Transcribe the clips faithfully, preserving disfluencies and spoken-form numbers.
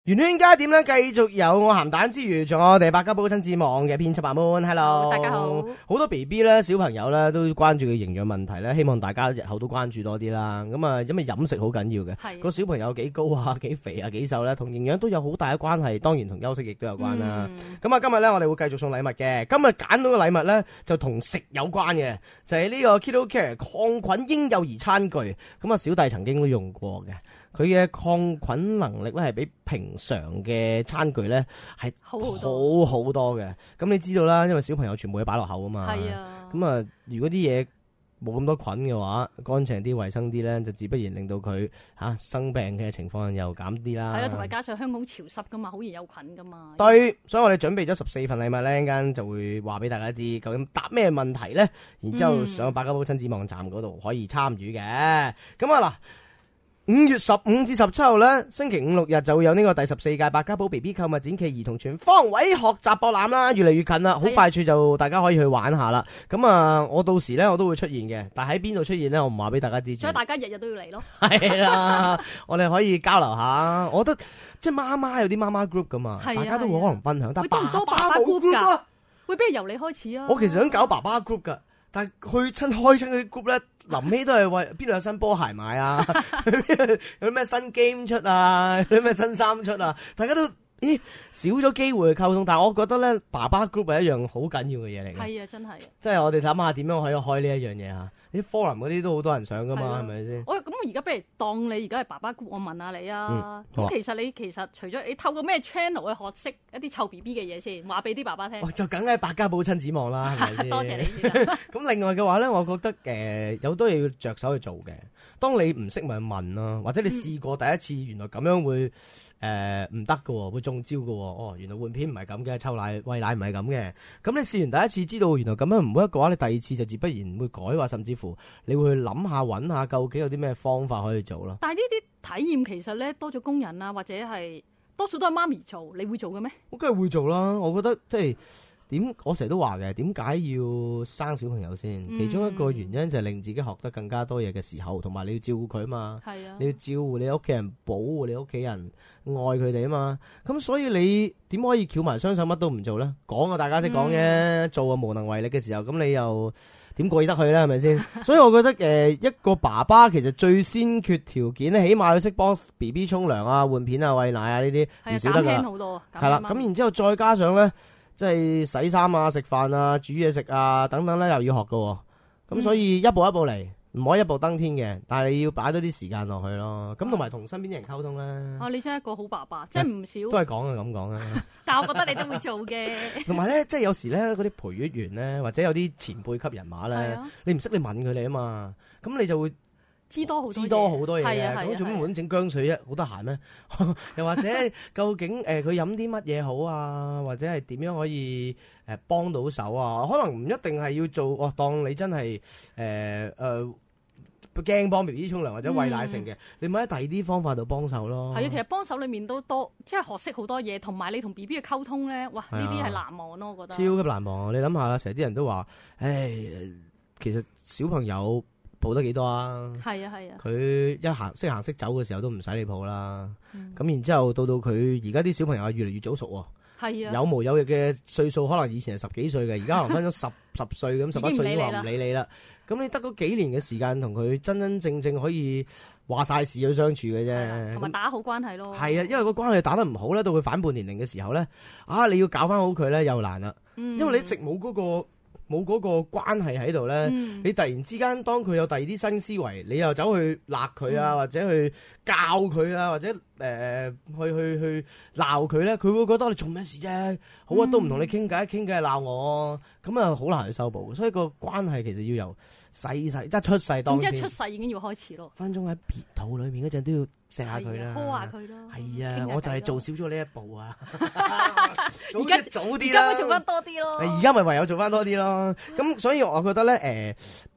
圓圈加點咧，繼續有我鹹蛋之餘，仲有我哋百家寶親子網嘅編輯阿 Moon，Hello， 大家好。 好多 B B 咧，小朋友咧都關注佢營養問題咧，希望大家日後都關注多啲啦。咁啊，因為飲食好緊要嘅，個小朋友幾高啊、幾肥啊、幾瘦咧，同營養都有好大嘅關係。當然同休息亦都有關啦。咁、嗯、啊，今日咧我哋會繼續送禮物嘅。今日揀到嘅禮物咧就同食有關嘅，就係、是、呢個 Keto Care 抗菌嬰幼兒餐具。咁啊，小弟曾經都用過嘅。佢嘅抗菌能力咧係比平常嘅餐具咧係好好多嘅。咁你知道啦，因為小朋友全部要擺落口啊嘛。係啊。咁啊，如果啲嘢冇咁多菌嘅話，乾淨啲、衛生啲咧，就自不然令到佢嚇、啊、生病嘅情況又減啲啦。 係啊，同埋加上香港潮濕噶嘛，好易有菌噶嘛。 對，所以我哋準備咗十四份禮物咧，一陣間就會話俾大家知究竟答咩問題咧，然之後上百家寶親子網站嗰度可以參與嘅。咁啊嗱。五月十五至十七號咧，星期五六日就會有呢個第十四屆百家寶 B B 購物展暨兒童全方位學習博覽啦，越嚟越近啦，好快脆就大家可以去玩下啦。咁啊，我到時咧我都會出現嘅，但喺邊度出現咧，我唔話俾大家知。 所以大家日日都要嚟咯。 係啦，我哋可以交流下。我覺得即係媽媽有啲媽媽 group 噶嘛，大家都會可能分享。但係爸爸冇 group 啊， 會不如由你開始啊。 我其實想搞爸爸 group 噶。但係去親開親嗰啲 group 咧，臨尾都係為邊度有新波鞋買啊，有啲咩新 game 出啊，有啲咩新衫出啊，大家都咦少咗機會去溝通。但係我覺得咧，爸爸 group 係一樣好緊要嘅嘢嚟嘅。係啊，真係。即係我哋諗下點樣可以開呢一樣嘢嚇。啲 forum 嗰啲都好多人上噶嘛，係咪先？我咁我而家不如當你而家係爸爸 group，我問下你啊。咁、嗯、其實你其實除咗你透過咩 channel 去學識一啲湊 B B 嘅嘢先，話俾啲爸爸聽。就梗係百家寶親子網啦，係咪先？多謝你先。咁另外嘅話咧，我覺得誒、呃、有好多嘢要着手去做嘅。當你唔識咪問啦，或者你試過第一次，原來咁樣會誒唔得㗎，會中招㗎。哦，原來換片唔係咁嘅，抽奶餵奶唔係咁嘅。咁你試完第一次知道原來咁樣唔 work嘅話，你第二次就自不然會改，或甚至乎你會去諗下揾下究竟有啲咩方法可以做咯。但係呢啲體驗其實咧多咗工人啊，或者係多數都係媽咪做，你會做嘅咩？我梗係會做啦。我覺得即係。點我成日都話嘅，點解要生小朋友先？嗯、其中一個原因就係令自己學得更加多嘢嘅時候，同埋你要照顧佢啊嘛。係啊，你要照顧你屋企人，保護你屋企人，愛佢哋啊嘛。咁所以你點可以翹埋雙手乜都唔做咧？講啊，大家識講嘅，嗯、做啊無能為力嘅時候，咁你又點過意得去咧？係咪先？所以我覺得誒、呃，一個爸爸其實最先決條件咧，起碼要識幫 B B 沖涼啊、換片啊、餵奶啊呢啲，唔少得噶。減輕好多。係啦，咁然之後再加上咧。即係洗衫啊、食飯啊、煮嘢食啊等等咧，又要學噶，咁、嗯、所以一步一步嚟，唔可以一步登天嘅。但係你要擺多啲時間落去咯。咁同埋同身邊啲人溝通啦。啊，你真係一個好爸爸，即係唔少。都係講啊，咁講啊。但係我覺得你都會做嘅。同埋咧，即係有時咧，嗰啲陪月員咧，或者有啲前輩級人馬咧，啊、你唔識你問佢哋啊嘛，咁你就會。知多好多，知多好多嘢嘅，咁做乜無端整薑水啫？好得閒咩？又或者究竟誒佢飲啲乜嘢好啊？或者係點樣可以誒幫、呃、到手啊？可能唔一定係要做，哦，當你真係誒誒驚幫 B B 沖涼或者餵奶成嘅，嗯、你咪喺第二啲方法度幫手咯。係啊，其實幫手裏面都多，即係學識好多嘢，同埋你同 B B 嘅溝通咧，哇！呢啲係難忘咯，我覺得。超級難忘啊！你諗下啦，成日啲人都話，誒，其實小朋友。抱得幾多啊？係啊係啊！佢一行識行識走嘅時候都唔使你抱啦。咁、嗯、然之後到到佢而家啲小朋友越嚟越早熟喎。係啊！有毛有翼嘅歲數可能以前係十幾歲嘅，而家可能分咗十十歲咁，十一歲都話唔理你啦。咁你得嗰幾年嘅時間同佢真真正正可以話晒事去相處嘅啫。同埋打好關係咯。係啊，因為個關係打得唔好咧，到佢反叛年齡嘅時候咧，啊你要搞翻好佢咧又難啦。嗯、因為你一直冇嗰、嗰個。冇嗰個關係喺度咧，嗯、你突然之間當佢有第二啲新思維，你又走去鬧佢啊，嗯、或者去教佢啊，或者誒、呃、去去去鬧佢咧，佢會覺得你做咩事啫？好啊，都唔同你傾偈，傾偈係鬧我，咁啊好難去修補。所以個關係其實要由細細一出世當天，即係出世已經要開始咯。分鐘喺肚裏面嗰陣都要錫下佢啦，呵下佢咯。係啊，我就係做少咗呢一步啊。而家早啲啦，而家會做翻多啲咯。而家咪唯有做翻多啲咯。咁所以我覺得咧，誒、呃，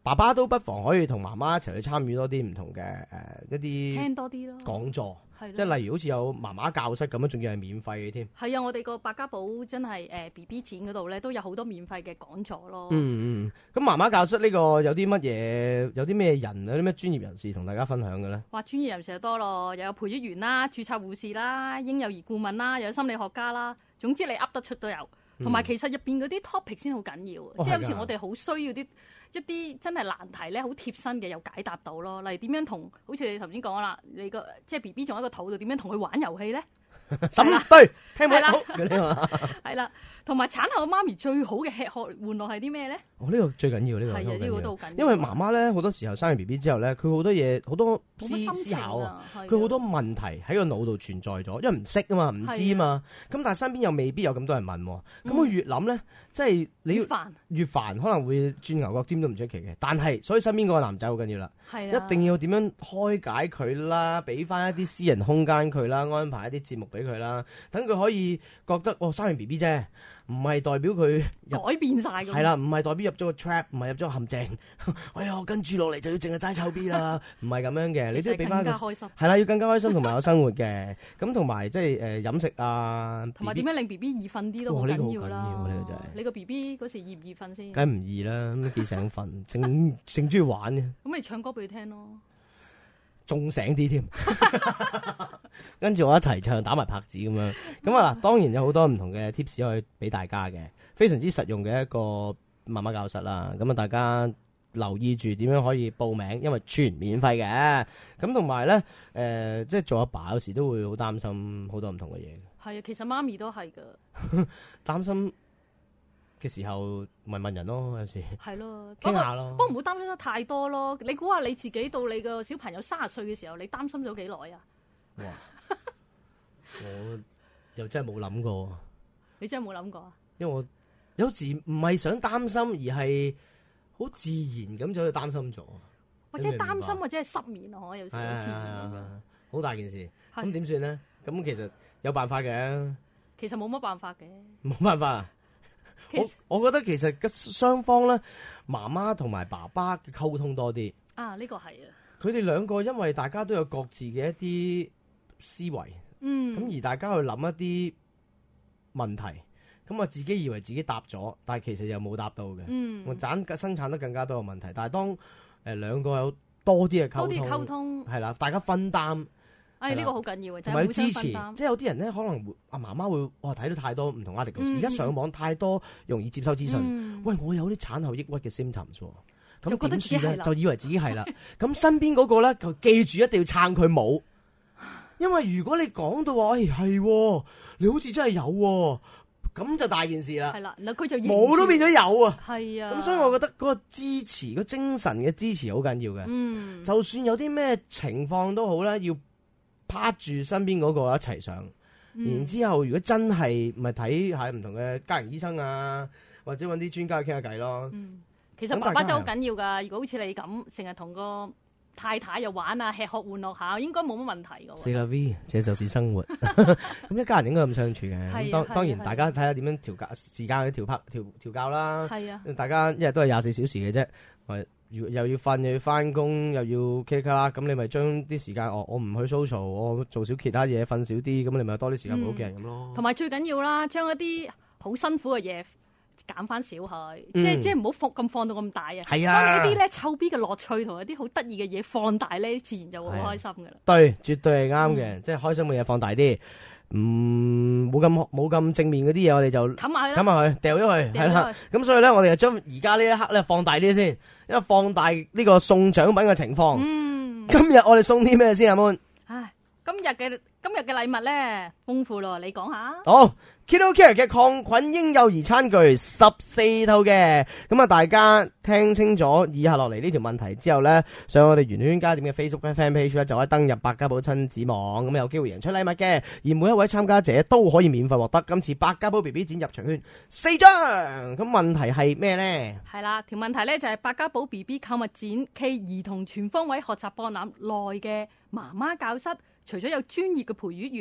爸爸都不妨可以同媽媽一齊去參與多啲唔同嘅誒、呃、一啲聽多啲咯講座。即係例如好似有媽媽教室咁樣，仲要係免費嘅添。 係啊，我哋個百家寶真係誒 B B 展嗰度咧，都有好多免費嘅講座咯。 嗯嗯，咁媽媽教室呢個有啲乜嘢？有啲咩人？有啲咩專業人士同大家分享嘅咧？ 哇，專業人士就多咯，又有培育員啦、註冊護士啦、嬰幼兒顧問啦，又有心理學家啦。總之你噏得出都有。同埋其實入邊嗰啲 topic 先好緊要，嗯、即係有時我哋好需要啲一啲真係難題咧，好貼身嘅又解答到咯。例如點樣同，好似你頭先講啦，你個即係 B B 仲喺個肚度，點樣同佢玩遊戲咧？ 十對，聽唔聽到？係啦，同埋產後媽咪最好嘅吃喝玩樂係啲咩咧？ 哦，呢、呢個最緊要，呢、呢個係啊，呢、呢個都好緊要。 因為媽媽咧好多時候生完 B B 之後咧，佢好多嘢好多思思考啊，佢好多問題喺個腦度存在咗，因為唔識啊嘛，唔知啊嘛。咁但係身邊又未必有咁多人問，咁佢越諗咧，即係你要煩越煩，可能會轉牛角尖都唔出奇嘅。但係所以身邊嗰個男仔好緊要啦，一定要點樣開解佢啦，俾翻一啲私人空間佢啦，安排一啲節目俾佢啦。等佢可以覺得哦，生完 B B 啫，唔係代表佢改變晒咁。 係啦，唔係代表入咗個 trap，唔係入咗個陷阱。哎呀，跟住落嚟就要淨係齋臭 B 啦，唔係咁樣嘅。你都要俾翻佢開心。係啦，要更加開心同埋有生活嘅。咁同埋即係誒飲食啊， 同埋點樣令 B B 易瞓啲都好緊要啦。 呢、呢個真係你個 B B 嗰時易唔易瞓先？ 梗係唔易啦，咁幾醒瞓，正正中意玩嘅。 咁你唱歌俾佢聽咯。 仲醒啲添，跟住我一齊唱，打埋拍子咁樣。咁啊嗱，當然有好多唔同嘅 tips 可以俾大家嘅，非常之實用嘅一個媽媽教室啦。咁啊，大家留意住點樣可以報名，因為全免費嘅。咁同埋咧，誒、呃，即係做阿爸有時都會好擔心好多唔同嘅嘢。 係啊，其實媽咪都係噶， 擔心嘅時候咪問人咯，有時係咯， 傾下咯。 不過唔好擔心得太多咯。你估下你自己到你個小朋友三十歲嘅時候，你擔心咗幾耐啊？ 哇！我又真係冇諗過。 你真係冇諗過啊？ 因為我有時唔係想擔心，而係好自然咁就去擔心咗。 或者擔心，或者係失眠啊！我有時好自然咁樣。 好大件事，咁點算咧？咁其實有辦法嘅。 其實冇乜辦法嘅。 冇辦法啊！我我覺得其實嘅雙方咧，媽媽同埋爸爸嘅溝通多啲啊，呢、這個係啊。 佢哋兩個因為大家都有各自嘅一啲思維，嗯，咁而大家去諗一啲問題，咁啊自己以為自己答咗，但係其實又冇答到嘅，嗯，我產生產得更加多嘅問題。但係當誒兩個有多啲嘅溝通，多啲溝通係啦，大家分擔。 哎，呢、這個好緊要嘅， 同埋要支持。即係有啲人咧，可能會阿媽媽會哇睇到太多唔同壓力嘅事，而、嗯、家上網太多容易接收資訊、嗯。喂，我有啲產後抑鬱嘅 symptoms 喎，咁點算咧？就以為自己係啦。咁身邊嗰個咧，就記住一定要撐佢冇，因為如果你講到話，哎係，你好似真係有，咁就大件事啦。係啦，嗱佢就冇都變咗有啊。係啊。咁所以我覺得嗰個支持，嗰個精神嘅支持好緊要嘅。嗯。就算有啲咩情況都好啦，要趴住身邊嗰個一齊上、嗯，然之後如果真係咪睇下唔同嘅家庭醫生啊，或者揾啲專家去傾下偈咯。嗯，其實爸爸真係好緊要噶。如果好似你咁成日同個太太又玩啊，吃喝玩樂下，應該冇乜問題噶。C'est la vie，這就是生活。咁一家人應該咁相處嘅。當當然大家睇下點樣調教時間去調拍調調教啦。係啊，大家一日都係廿四小時嘅啫。又要瞓又要翻工又要 K 卡啦，咁你咪將啲時間，我我唔去 social，我做少其他嘢，瞓少啲，咁你咪多啲時間陪屋企人咁咯。同埋最緊要啦，將一啲好辛苦嘅嘢減翻少去，嗯、即係即係唔好放咁放到咁大啊。係啊，當你一啲咧臭 B 嘅樂趣同一啲好得意嘅嘢放大咧，自然就會好開心噶啦。對，絕對係啱嘅，即係開心嘅嘢放大啲。嗯，冇咁冇咁正面嗰啲嘢，我哋就冚埋佢，冚埋佢，掉咗佢，係啦。咁所以咧，我哋就將而家呢一刻咧放大啲先，因為放大呢個送獎品嘅情況。嗯，今日我哋送啲咩先，阿 Moon？唉，今日嘅今日嘅禮物咧豐富咯，你講下。好。Kiddo Care 嘅抗菌嬰幼兒餐具十四套嘅，咁啊大家聽清楚以下落嚟呢條問題之後咧，上我哋圓圈家店嘅 Facebook fan page 咧，就可以登入百家寶親子網，咁有機會贏出禮物嘅，而每一位參加者都可以免費獲得今次百家寶 B B 展入場券四張。咁問題係咩咧？係啦，條問題咧就係百家寶 B B 購物展暨兒童全方位學習博覽內嘅媽媽教室，除咗有專業嘅培育員、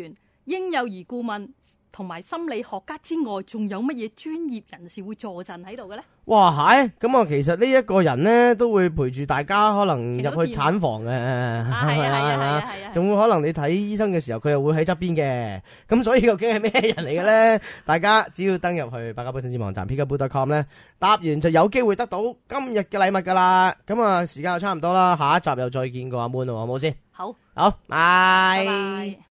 嬰幼兒顧問同埋心理學家之外，仲有乜嘢專業人士會坐鎮喺度嘅咧？ 哇，係咁啊！其實呢一個人咧都會陪住大家，可能入去產房嘅，係啊係啊係啊，仲會可能你睇醫生嘅時候，佢又會喺側邊嘅。咁所以究竟係咩人嚟嘅咧？大家只要登入去百家寶親子網站 peekaboo dot com 咧，答完就有機會得到今日嘅禮物噶啦。咁啊，時間就差唔多啦，下一集又再見過阿 Moon咯，好冇先？ 好， 好，拜。 拜拜。